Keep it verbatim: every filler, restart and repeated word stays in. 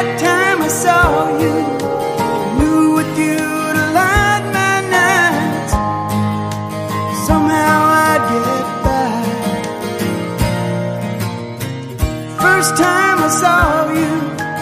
that time I saw you, I knew with you to light my night. Somehow I'd get by. First time I saw you,